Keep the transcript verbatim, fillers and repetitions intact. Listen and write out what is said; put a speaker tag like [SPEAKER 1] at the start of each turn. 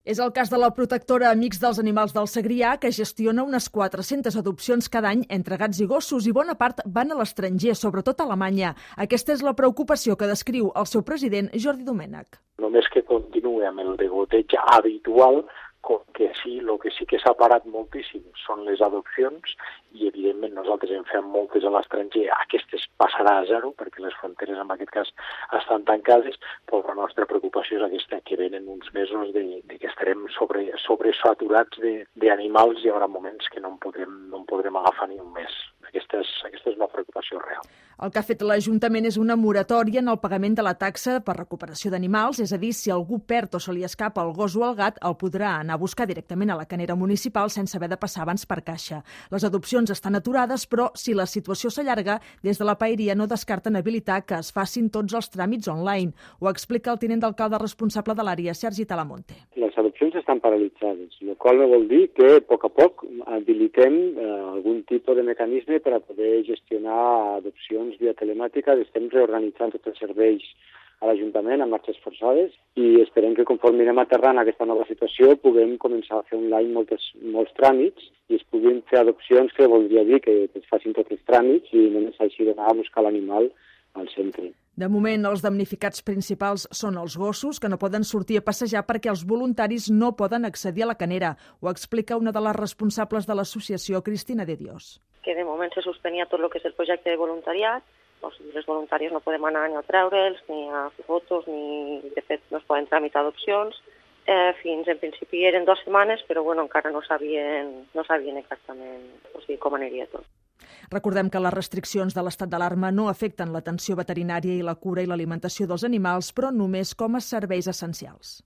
[SPEAKER 1] És el cas de la protectora Amics dels Animals del Segrià, que gestiona unes quatre-centes adopcions cada any entre gats i gossos i bona part van a l'estranger, sobretot a Alemanya. Aquesta és la preocupació que descriu el seu president, Jordi Domènech.
[SPEAKER 2] Només que continuï amb el degoteig habitual, com que sí, el que sí que s'ha parat moltíssim són les adopcions i, evidentment, nosaltres en fem moltes a l'estranger. Aquestes passarà a zero, perquè les fronteres, en aquest cas, estan tancades, però la nostra preocupació és aquesta, que venen uns mesos de, de que estarem sobre, sobresaturats d'animals i hi haurà moments que no en podrem, no en podrem agafar ni un mes. Aquesta és, aquesta és una preocupació real.
[SPEAKER 1] El que ha fet l'Ajuntament és una moratòria en el pagament de la taxa per recuperació d'animals, és a dir, si algú perd o se li escapa el gos o el gat, el podrà anar a buscar directament a la canera municipal sense haver de passar abans per caixa. Les adopcions estan aturades, però si la situació s'allarga, des de la paeria no descarten habilitar que es facin tots els tràmits online. Ho explica el tinent d'alcalde responsable de l'àrea, Sergi Talamonte.
[SPEAKER 3] Les adopcions estan paralitzades, el qual no vol dir que a poc a poc habilitem eh, algun tipus de mecanisme per a poder gestionar adopcions via telemàtica. Estem reorganitzant tots els serveis a l'Ajuntament amb marxes forçades i esperem que conforme anem aterrant aquesta nova situació puguem començar a fer online moltes, molts tràmits i es puguin fer adopcions, que voldria dir que es facin tots els tràmits i només hagi d'anar a buscar l'animal al centre.
[SPEAKER 1] De moment, els damnificats principals són els gossos, que no poden sortir a passejar perquè els voluntaris no poden accedir a la canera. Ho explica una de les responsables de l'associació, Cristina de Dios.
[SPEAKER 4] Que de moment se suspenia tot el que és el projecte de voluntariat. O sigui, els voluntaris no podem anar ni a treure'ls, ni a fer fotos, ni de fet no es poden tramitar adopcions. Eh, fins en principi eren dues setmanes, però bueno, encara no sabien, no sabien exactament o sigui, com aniria tot.
[SPEAKER 1] Recordem que les restriccions de l'estat d'alarma no afecten l'atenció veterinària i la cura i l'alimentació dels animals, però només com a serveis essencials.